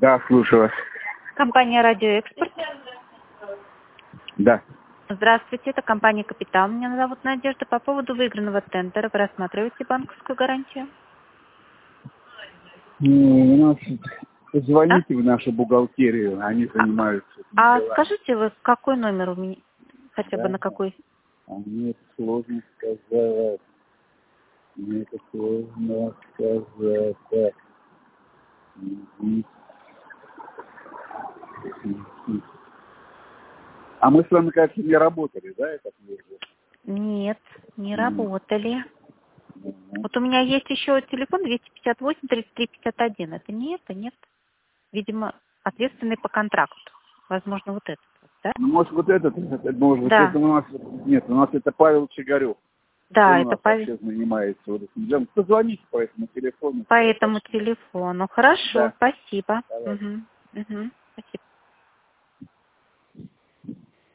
Да, слушаю вас. Компания «Радиоэкспорт». Да. Здравствуйте, это компания «Капитал». Меня зовут Надежда. По поводу выигранного тендера вы рассматриваете банковскую гарантию? У нас позвоните в нашу бухгалтерию, они занимаются этим делами. Скажите, вы какой номер у меня? Хотя бы Да. на какой? Мне это сложно сказать. Так. Мгм. Мгм. А мы с вами, кажется, не работали, да, я так вижу? Нет, не Мгм. работали. Мгм. Вот у меня есть еще телефон 258-33-51. Это не это, нет? Видимо, ответственный по контракту. Возможно, вот этот, да? Ну, может, вот этот, может быть, Да, это у нас, нет, у нас это Павел Чигарев. да, Он у это нас вообще занимается вот этим делом. Позвоните по этому телефону. по этому телефону. Хорошо, Да. спасибо. Давай. Угу. Угу.